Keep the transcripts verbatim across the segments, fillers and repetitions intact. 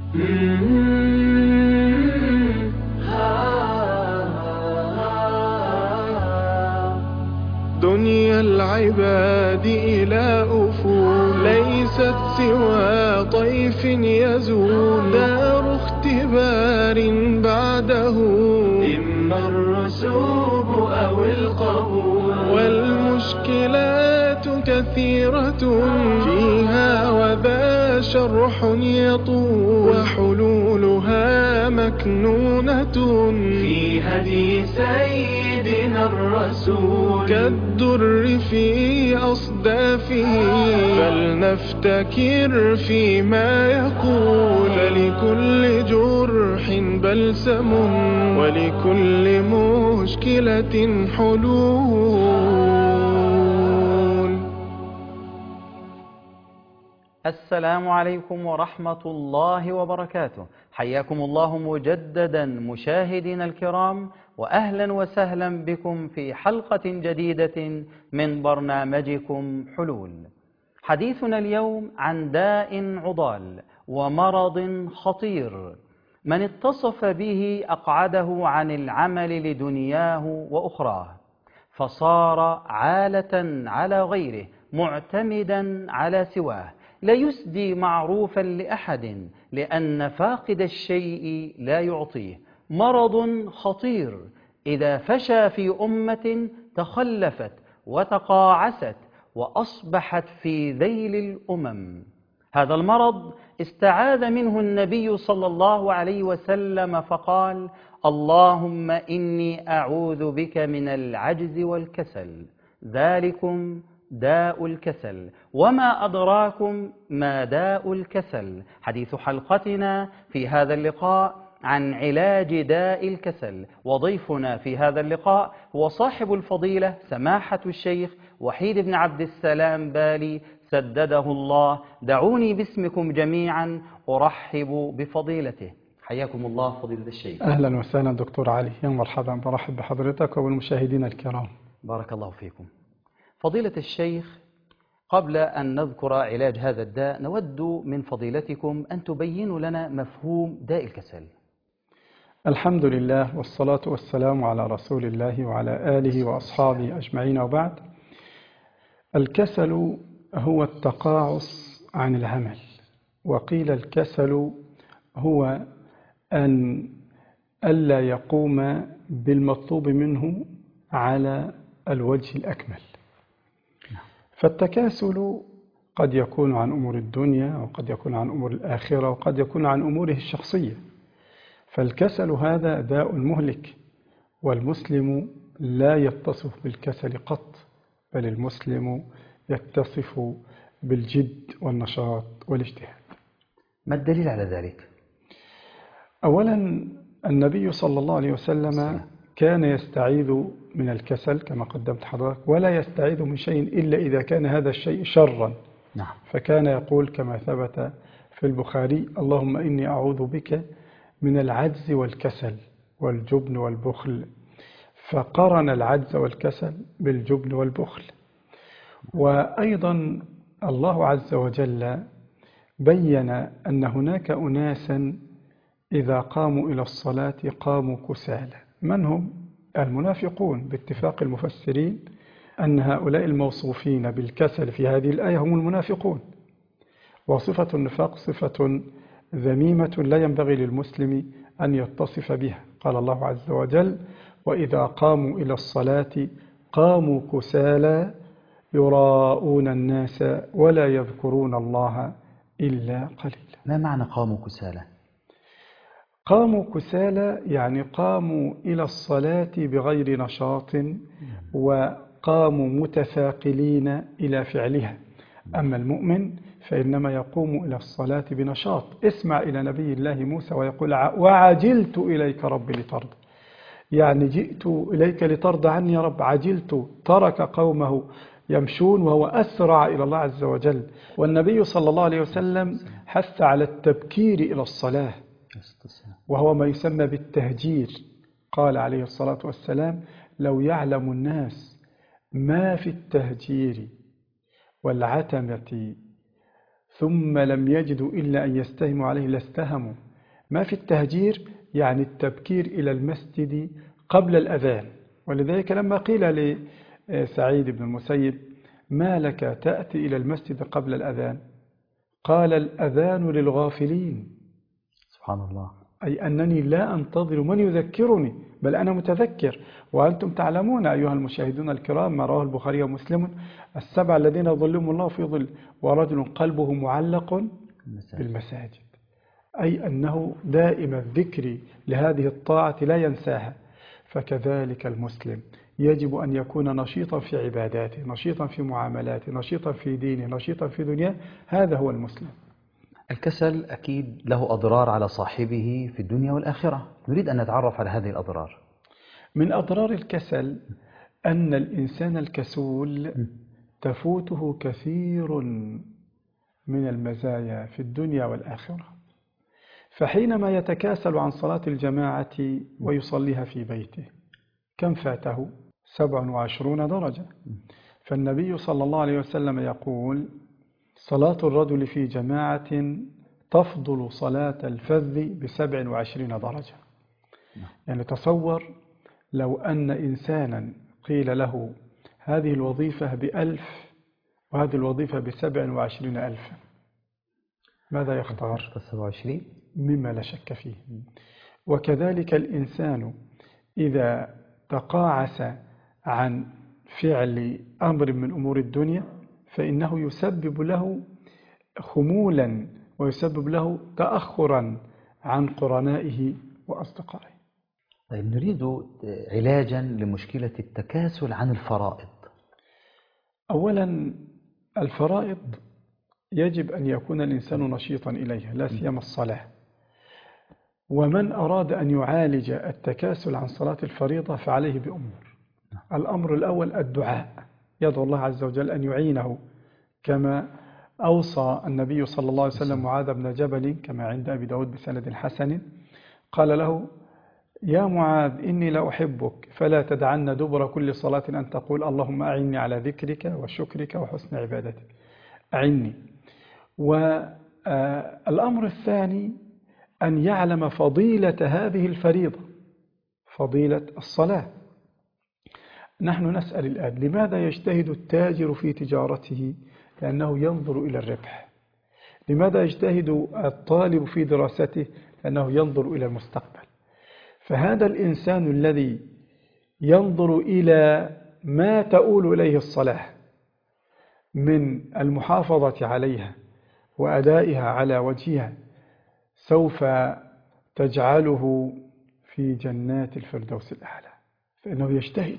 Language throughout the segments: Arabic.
دنيا العباد إلى أفول ليست سوى طيف يزول، دار اختبار بعده إما الرسوب أو القبول، والمشكلات كثيرة فيها وذا شرح يطول، وحلولها مكنونة في هدي سيدنا الرسول كالدر في أصدافه، فلنفتكر فيما يقول، فلكل جرح بلسم ولكل مشكلة حلول. السلام عليكم ورحمة الله وبركاته، حياكم الله مجددا مشاهدينا الكرام، وأهلا وسهلا بكم في حلقة جديدة من برنامجكم حلول. حديثنا اليوم عن داء عضال ومرض خطير، من اتصف به أقعده عن العمل لدنياه وأخراه، فصار عالة على غيره معتمدا على سواه، لا يسدي معروفا لأحد لأن فاقد الشيء لا يعطيه. مرض خطير إذا فشى في أمة تخلفت وتقاعست وأصبحت في ذيل الأمم. هذا المرض استعاذ منه النبي صلى الله عليه وسلم فقال: اللهم إني أعوذ بك من العجز والكسل، ذلكم داء الكسل، وما أدراكم ما داء الكسل. حديث حلقتنا في هذا اللقاء عن علاج داء الكسل، وضيفنا في هذا اللقاء هو صاحب الفضيلة سماحة الشيخ وحيد بن عبد السلام بالي سدده الله. دعوني باسمكم جميعا أرحب بفضيلته. حياكم الله فضيلة الشيخ. أهلا وسهلا دكتور علي، يا مرحبا، برحب بحضرتك وبالمشاهدين الكرام. بارك الله فيكم. فضيلة الشيخ، قبل أن نذكر علاج هذا الداء نود من فضيلتكم أن تبينوا لنا مفهوم داء الكسل. الحمد لله والصلاة والسلام على رسول الله وعلى آله وأصحابه أجمعين، وبعد. الكسل هو التقاعس عن العمل، وقيل الكسل هو أن ألا يقوم بالمطلوب منه على الوجه الأكمل. فالتكاسل قد يكون عن أمور الدنيا، وقد يكون عن أمور الآخرة، وقد يكون عن أموره الشخصية. فالكسل هذا داء مهلك، والمسلم لا يتصف بالكسل قط، بل المسلم يتصف بالجد والنشاط والاجتهاد. ما الدليل على ذلك؟ أولا، النبي صلى الله عليه وسلم كان يستعيذ من الكسل كما قدمت حضرتك، ولا يستعيذ من شيء إلا إذا كان هذا الشيء شرا. نعم. فكان يقول كما ثبت في البخاري: اللهم إني أعوذ بك من العجز والكسل والجبن والبخل. فقرن العجز والكسل بالجبن والبخل. وأيضا الله عز وجل بين أن هناك أناسا إذا قاموا إلى الصلاة قاموا كسالى. من هم؟ المنافقون، باتفاق المفسرين أن هؤلاء الموصوفين بالكسل في هذه الآية هم المنافقون. وصفة النفاق صفة ذميمة لا ينبغي للمسلم أن يتصف بها. قال الله عز وجل: وإذا قاموا إلى الصلاة قاموا كسالى يراءون الناس ولا يذكرون الله إلا قليلا. ما معنى قاموا كسالى؟ قاموا كسالى يعني قاموا إلى الصلاة بغير نشاط، وقاموا متثاقلين إلى فعلها. أما المؤمن فإنما يقوم إلى الصلاة بنشاط. اسمع إلى نبي الله موسى ويقول: وعجلت إليك رب لترضى، يعني جئت إليك لترضى عني يا رب. عجلت، ترك قومه يمشون وهو أسرع إلى الله عز وجل. والنبي صلى الله عليه وسلم حث على التبكير إلى الصلاة، وهو ما يسمى بالتهجير. قال عليه الصلاة والسلام: لو يعلم الناس ما في التهجير والعتمة ثم لم يجدوا إلا أن يستهموا عليه لاستهموا. ما في التهجير يعني التبكير إلى المسجد قبل الأذان. ولذلك لما قيل لسعيد بن المسيب ما لك تأتي إلى المسجد قبل الأذان، قال الأذان للغافلين. سبحان الله. أي أنني لا أنتظر من يذكرني بل أنا متذكر. وأنتم تعلمون أيها المشاهدون الكرام ما رواه البخاري ومسلم: السبع الذين يظلهم الله في ظل ورجل قلبه معلق بالمساجد. أي أنه دائم الذكر لهذه الطاعة لا ينساها. فكذلك المسلم يجب أن يكون نشيطا في عباداته، نشيطا في معاملاته، نشيطا في دينه، نشيطا في دنياه. هذا هو المسلم. الكسل أكيد له أضرار على صاحبه في الدنيا والآخرة، نريد أن نتعرف على هذه الأضرار. من أضرار الكسل أن الإنسان الكسول تفوته كثير من المزايا في الدنيا والآخرة. فحينما يتكاسل عن صلاة الجماعة ويصليها في بيته كم فاته؟ سبع وعشرون درجة. فالنبي صلى الله عليه وسلم يقول: صلاة الرجل في جماعة تفضل صلاة الفذ بسبع وعشرين درجة. يعني تصور لو أن إنسانا قيل له هذه الوظيفة بألف وهذه الوظيفة بسبع وعشرين ألف، ماذا يختار؟ سبع وعشرين مما لا شك فيه. وكذلك الإنسان إذا تقاعس عن فعل أمر من أمور الدنيا فإنه يسبب له خمولا ويسبب له تأخرا عن قرنائه وأصدقائه. طيب، نريد علاجا لمشكلة التكاسل عن الفرائض. أولا الفرائض يجب أن يكون الإنسان نشيطا إليها، لا سيما الصلاة. ومن أراد أن يعالج التكاسل عن صلاة الفريضة فعليه بأمور. الأمر الأول الدعاء، يدعو الله عز وجل أن يعينه، كما أوصى النبي صلى الله عليه وسلم معاذ بن جبل كما عند أبي داود بسند حسن، قال له: يا معاذ إني لا أحبك فلا تدعن دبر كل صلاة أن تقول اللهم أعني على ذكرك وشكرك وحسن عبادتك. أعني. والأمر الثاني أن يعلم فضيلة هذه الفريضة، فضيلة الصلاة. نحن نسأل الآن: لماذا يجتهد التاجر في تجارته؟ لأنه ينظر إلى الربح. لماذا يجتهد الطالب في دراسته؟ لأنه ينظر إلى المستقبل. فهذا الإنسان الذي ينظر إلى ما تؤول إليه الصلاة من المحافظة عليها وأدائها على وجهها سوف تجعله في جنات الفردوس الأعلى، فإنه يجتهد.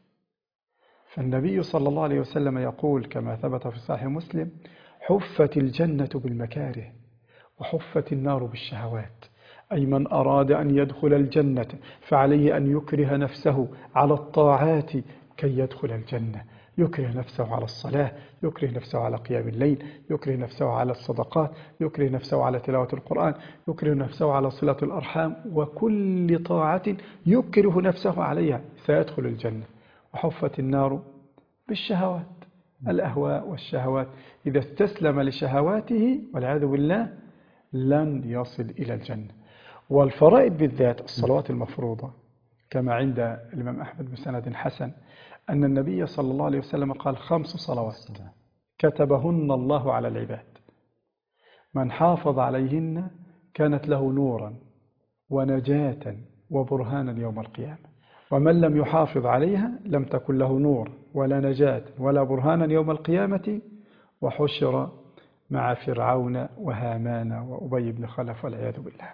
فالنبي صلى الله عليه وسلم يقول كما ثبت في صحيح مسلم: حفت الجنة بالمكاره وحفت النار بالشهوات. أي من أراد أن يدخل الجنة فعليه أن يكره نفسه على الطاعات كي يدخل الجنة، يكره نفسه على الصلاة، يكره نفسه على قيام الليل، يكره نفسه على الصدقات، يكره نفسه على تلاوة القرآن، يكره نفسه على صلة الأرحام، وكل طاعة يكره نفسه عليها سيدخل الجنة. وحفت النار بالشهوات، الأهواء والشهوات. إذا استسلم لشهواته والعياذ بالله لن يصل إلى الجنة. والفرائض بالذات الصلوات المفروضة كما عند الإمام أحمد بسند حسن أن النبي صلى الله عليه وسلم قال: خمس صلوات كتبهن الله على العباد، من حافظ عليهن كانت له نورا ونجاة وبرهانا يوم القيامة، ومن لم يحافظ عليها لم تكن له نور ولا نجاة ولا برهانا يوم القيامة، وحشر مع فرعون وهامان وأبي بن خلف والعياذ بالله.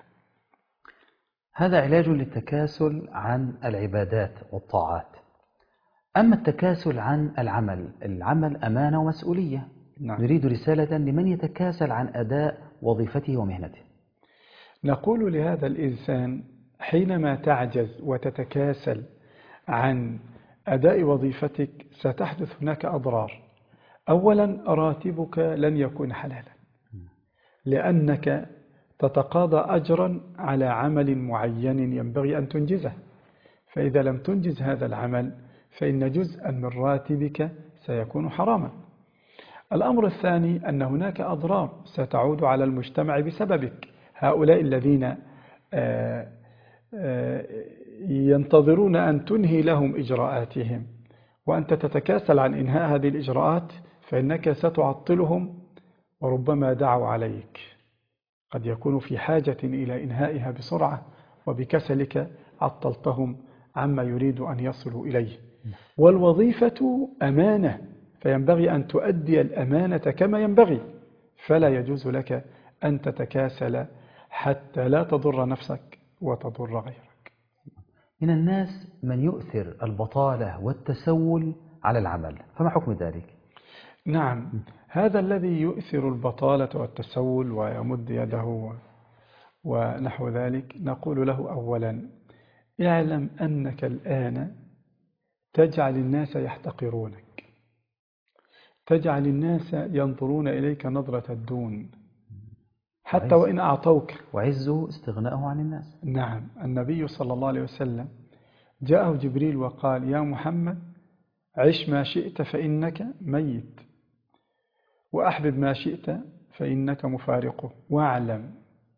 هذا علاج للتكاسل عن العبادات والطاعات. أما التكاسل عن العمل، العمل أمانة ومسؤولية. نعم. نريد رسالة لمن يتكاسل عن أداء وظيفته ومهنته. نقول لهذا الإنسان: حينما تعجز وتتكاسل عن أداء وظيفتك ستحدث هناك أضرار. أولا راتبك لن يكون حلالا، لأنك تتقاضى أجرا على عمل معين ينبغي أن تنجزه، فإذا لم تنجز هذا العمل فإن جزءا من راتبك سيكون حراما. الأمر الثاني أن هناك أضرار ستعود على المجتمع بسببك. هؤلاء الذين ينتظرون أن تنهي لهم إجراءاتهم وأنت تتكاسل عن إنهاء هذه الإجراءات، فإنك ستعطلهم وربما دعوا عليك. قد يكون في حاجة إلى إنهائها بسرعة، وبكسلك عطلتهم عما يريد أن يصلوا إليه. والوظيفة أمانة، فينبغي أن تؤدي الأمانة كما ينبغي، فلا يجوز لك أن تتكاسل حتى لا تضر نفسك وتضر غيرك. من الناس من يؤثر البطالة والتسول على العمل، فما حكم ذلك؟ نعم، هذا الذي يؤثر البطالة والتسول ويمد يده ونحو ذلك، نقول له أولا: اعلم أنك الآن تجعل الناس يحتقرونك، تجعل الناس ينظرون إليك نظرة الدون حتى وإن أعطوك. وعزه استغناءه عن الناس. نعم، النبي صلى الله عليه وسلم جاءه جبريل وقال: يا محمد، عش ما شئت فإنك ميت، وأحبب ما شئت فإنك مفارقه، واعلم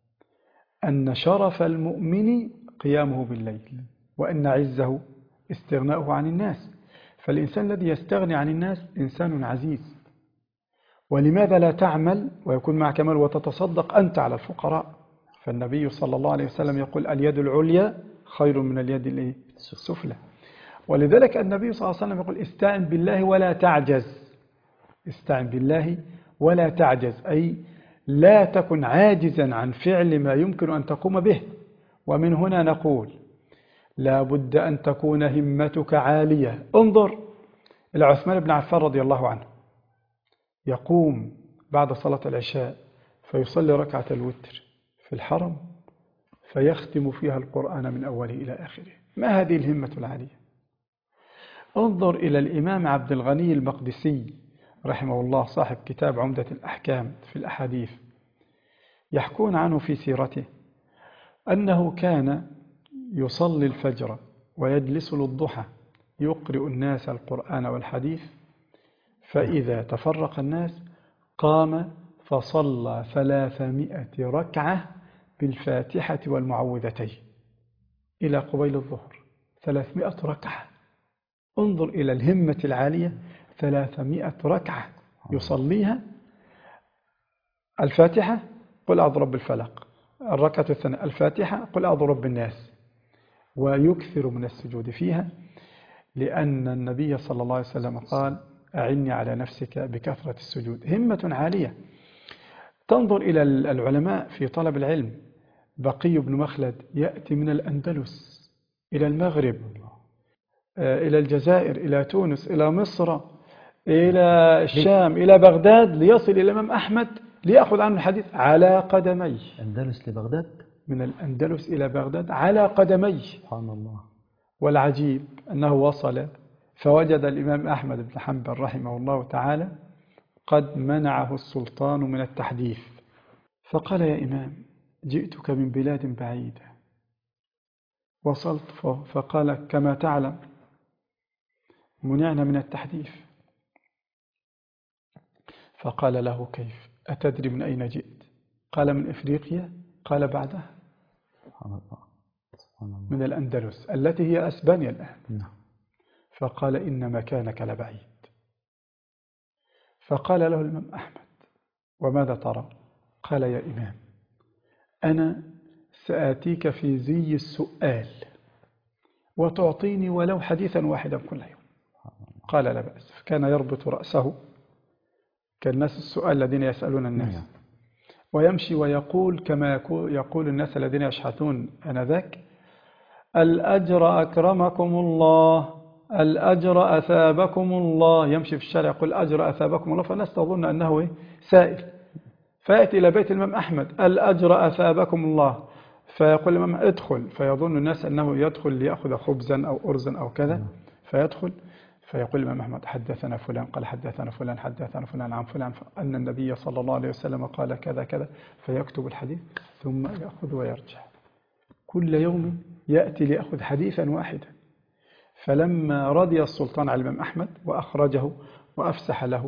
أن شرف المؤمن قيامه بالليل، وأن عزه استغناؤه عن الناس. فالإنسان الذي يستغني عن الناس إنسان عزيز. ولماذا لا تعمل ويكون معك مال وتتصدق أنت على الفقراء؟ فالنبي صلى الله عليه وسلم يقول: اليد العليا خير من اليد السفلى. ولذلك النبي صلى الله عليه وسلم يقول: استعن بالله ولا تعجز. استعن بالله ولا تعجز، أي لا تكن عاجزا عن فعل ما يمكن أن تقوم به. ومن هنا نقول: لا بد أن تكون همتك عالية. انظر إلى عثمان بن عفان رضي الله عنه، يقوم بعد صلاة العشاء فيصلي ركعة الوتر في الحرم فيختم فيها القرآن من أوله إلى آخره. ما هذه الهمة العالية؟ انظر إلى الإمام عبد الغني المقدسي رحمه الله، صاحب كتاب عمدة الأحكام في الأحاديث، يحكون عنه في سيرته أنه كان يصلي الفجر ويجلس للضحى يقرئ الناس القرآن والحديث، فإذا تفرق الناس قام فصلى ثلاثمائة ركعة بالفاتحة والمعوذتين إلى قبيل الظهر. ثلاثمائة ركعة. انظر إلى الهمة العالية، ثلاثمائة ركعة يصليها. الفاتحة قل أعوذ برب الفلق، الركعة الثانية الفاتحة قل أعوذ برب الناس، ويكثر من السجود فيها، لأن النبي صلى الله عليه وسلم قال: أعني على نفسك بكثرة السجود. همة عالية. تنظر إلى العلماء في طلب العلم، بقي بن مخلد يأتي من الأندلس إلى المغرب، إلى الجزائر، إلى تونس، إلى مصر، إلى الشام، إلى بغداد، ليصل إلى الإمام أحمد ليأخذ عنه الحديث على قدميه. أندلس لبغداد؟ من الأندلس إلى بغداد على قدميه. سبحان الله. والعجيب أنه وصل فوجد الإمام أحمد بن حنبل رحمه الله تعالى قد منعه السلطان من التحديث، فقال: يا إمام، جئتك من بلاد بعيدة، وصلت فقال: كما تعلم منعنا من التحديث. فقال له: كيف؟ أتدري من أين جئت؟ قال: من إفريقيا. قال: بعدها؟ سبحان الله. سبحان الله. من الأندلس التي هي أسبانيا الآن. نعم. فقال: إن مكانك لبعيد. فقال له الإمام أحمد: وماذا ترى؟ قال: يا إمام، أنا سآتيك في زي السؤال وتعطيني ولو حديثا واحدا كل يوم. قال: لا بأس. فكان يربط رأسه كالناس السؤال الذين يسألون الناس، ويمشي ويقول كما يقول الناس الذين يشحثون آنذاك: الأجر أكرمكم الله، الأجر أثابكم الله. يمشي في الشارع يقول: الأجر أثابكم الله، فالناس تظن أنه سائل. فيأتي إلى بيت الإمام أحمد: الأجر أثابكم الله. فيقول الإمام: ادخل. فيظن الناس أنه يدخل ليأخذ خبزا أو أرزا أو كذا، فيدخل فيقول الإمام أحمد: حدثنا فلان قال حدثنا فلان حدثنا فلان عن فلان أن النبي صلى الله عليه وسلم قال كذا كذا، فيكتب الحديث ثم يأخذ ويرجع. كل يوم يأتي ليأخذ حديثا واحدا. فلما رضي السلطان على الإمام أحمد وأخرجه وأفسح له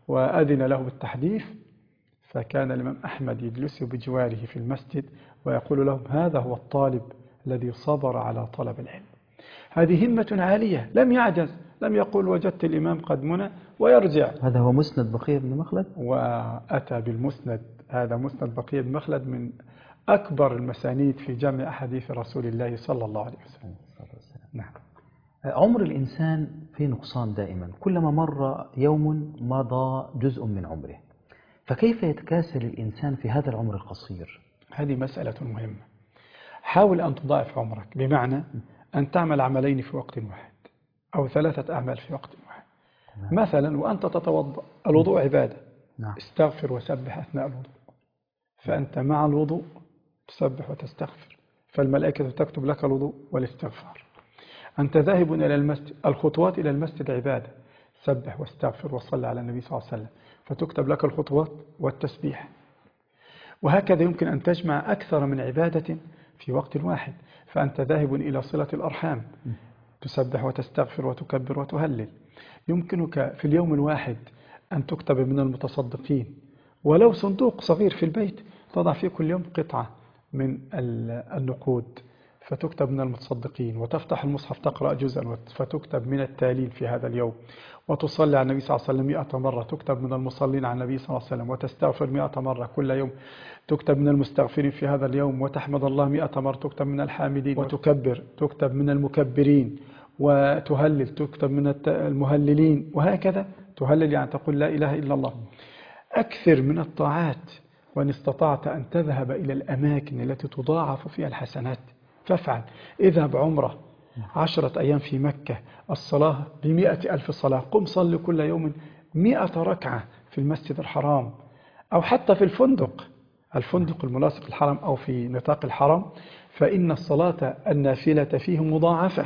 وأذن له بالتحديث، فكان الإمام أحمد يجلس بجواره في المسجد ويقول لهم: هذا هو الطالب الذي صبر على طلب العلم. هذه همة عالية، لم يعجز، لم يقول وجدت الإمام قد منى ويرجع. هذا هو مسند بقية بن مخلد. وأتى بالمسند، هذا مسند بقية بن مخلد من أكبر المسانيد في جمع أحاديث رسول الله صلى الله عليه وسلم. نعم. عمر الإنسان في نقصان دائما، كلما مر يوم مضى جزء من عمره، فكيف يتكاسل الإنسان في هذا العمر القصير؟ هذه مسألة مهمة. حاول أن تضاعف عمرك، بمعنى أن تعمل عملين في وقت واحد أو ثلاثة أعمال في وقت واحد. نعم. مثلا وأنت تتوضأ، الوضوء عبادة. نعم. استغفر وسبح أثناء الوضوء، فأنت مع الوضوء تسبح وتستغفر، فالملائكة تكتب لك الوضوء والاستغفار. أنت ذاهب إلى المسجد، الخطوات إلى المسجد عبادة، سبح واستغفر وصل على النبي صلى الله عليه وسلم، فتكتب لك الخطوات والتسبيح. وهكذا يمكن أن تجمع أكثر من عبادة في وقت واحد. فأنت ذاهب إلى صلة الأرحام، تسبح وتستغفر وتكبر وتهلل. يمكنك في اليوم الواحد أن تكتب من المتصدقين، ولو صندوق صغير في البيت تضع فيه كل يوم قطعة من النقود فتكتب من المتصدقين، وتفتح المصحف تقرأ جزءا فتكتب من التالين في هذا اليوم، وتصلي على النبي صلى الله عليه وسلم مئة مرة تكتب من المصلين على النبي صلى الله عليه وسلم، وتستغفر مئة مرة كل يوم تكتب من المستغفرين في هذا اليوم، وتحمد الله مئة مرة تكتب من الحامدين، وتكبر تكتب من المكبرين، وتهلل تكتب من المهللين، وهكذا. تهلل يعني تقول لا إله إلا الله. أكثر من الطاعات، وإن استطعت أن تذهب إلى الأماكن التي تضاعف فيها الحسنات فافعل. اذهب عمرة عشرة أيام في مكة، الصلاة بمئة ألف صلاة، قم صل كل يوم مئة ركعة في المسجد الحرام، أو حتى في الفندق الفندق الملاصق الحرم أو في نطاق الحرم، فإن الصلاة النافلة فيه مضاعفة،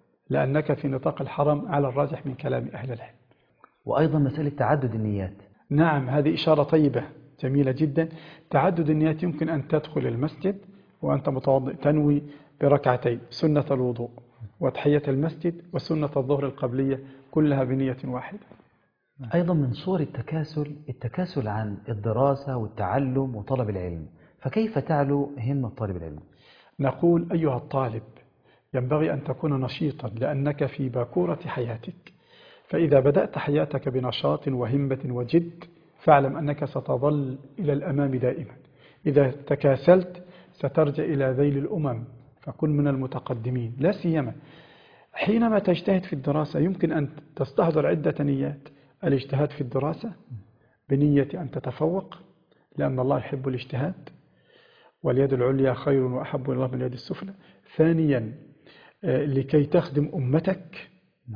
لأنك في نطاق الحرم على الراجح من كلام أهل العلم. وأيضا مسألة تعدد النيات. نعم، هذه إشارة طيبة جميلة جدا. تعدد النيات، يمكن أن تدخل المسجد وأنت متوضئ تنوي بركعتين سنة الوضوء وتحية المسجد وسنة الظهر القبلية، كلها بنية واحدة. أيضا من صور التكاسل التكاسل عن الدراسة والتعلم وطلب العلم، فكيف تعلو همة طالب العلم؟ نقول أيها الطالب ينبغي أن تكون نشيطا، لأنك في باكورة حياتك، فإذا بدأت حياتك بنشاط وهمة وجد فاعلم أنك ستظل إلى الأمام دائما. إذا تكاسلت سترجع إلى ذيل الأمم، فكن من المتقدمين. لا سيما حينما تجتهد في الدراسة يمكن أن تستحضر عدة نيات: الاجتهاد في الدراسة بنية أن تتفوق، لأن الله يحب الاجتهاد، واليد العليا خير وأحب إلى الله من اليد السفلى. ثانيا لكي تخدم أمتك.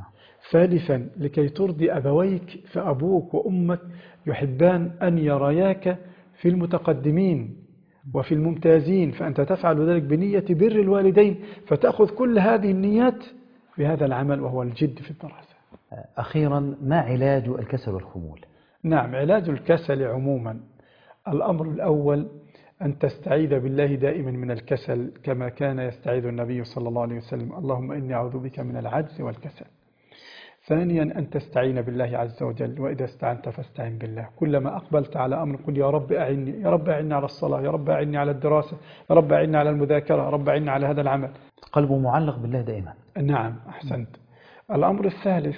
ثالثا لكي ترضي أبويك، فأبوك وأمك يحبان أن يرياك في المتقدمين وفي الممتازين، فأنت تفعل ذلك بنية بر الوالدين، فتأخذ كل هذه النيات في هذا العمل وهو الجد في الدراسة. أخيرا، ما علاج الكسل والخمول؟ نعم، علاج الكسل عموما الأمر الأول أن تستعيذ بالله دائما من الكسل، كما كان يستعيذ النبي صلى الله عليه وسلم: اللهم إني أعوذ بك من العجز والكسل. ثانيا أن تستعين بالله عز وجل، وإذا استعنت فاستعن بالله. كلما أقبلت على أمر قل: يا رب أعني، يا رب أعني على الصلاة، يا رب أعني على الدراسة، يا رب أعني على المذاكرة، يا رب أعني على هذا العمل. قلبه معلق بالله دائما. نعم، أحسنت. الأمر الثالث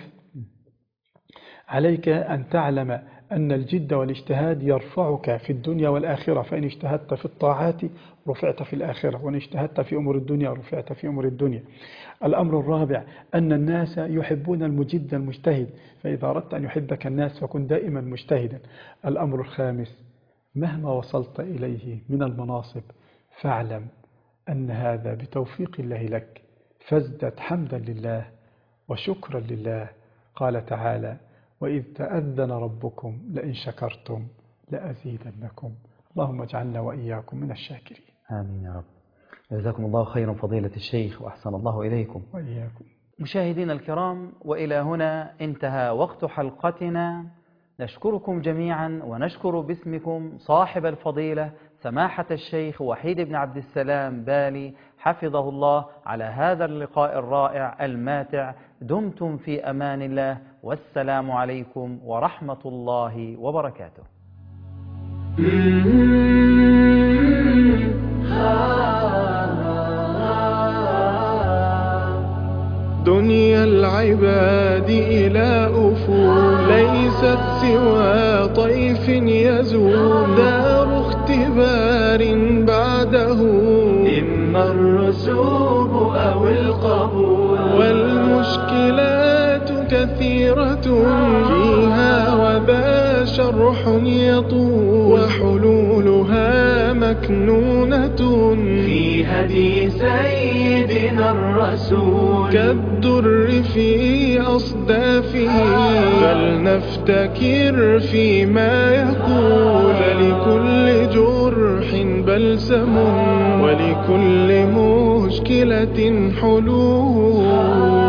عليك أن تعلم أن الجد والاجتهاد يرفعك في الدنيا والآخرة، فإن اجتهدت في الطاعات رفعت في الآخرة، وإن اجتهدت في أمور الدنيا رفعت في أمور الدنيا. الأمر الرابع أن الناس يحبون المجد المجتهد، فإذا أردت أن يحبك الناس فكن دائما مجتهدا. الأمر الخامس مهما وصلت إليه من المناصب فاعلم أن هذا بتوفيق الله لك، فازدد حمدا لله وشكرا لله. قال تعالى: وإذ تأذن ربكم لئن شكرتم لأزيدنكم. اللهم اجعلنا وإياكم من الشاكرين. آمين يا رب. جزاكم الله خيرا فضيلة الشيخ، وأحسن الله إليكم. وإياكم. مشاهدينا الكرام، وإلى هنا انتهى وقت حلقتنا. نشكركم جميعا ونشكر باسمكم صاحب الفضيلة سماحة الشيخ وحيد بن عبد السلام بالي حفظه الله على هذا اللقاء الرائع الماتع. دمتم في أمان الله، والسلام عليكم ورحمة الله وبركاته. دنيا العباد إلى أفول ليست سوى طيف يزول، دار اختبار بعده إما الرسوب أو القبول، والمشكلات كثيرة فيها وذا شرح يطول، وحلولها مكنونة في هدي سيدنا الرسول، كالدر في أصدافه، فلنفتكر فيما يقول، لكل جرح بلسم ولكل مشكلة حلول.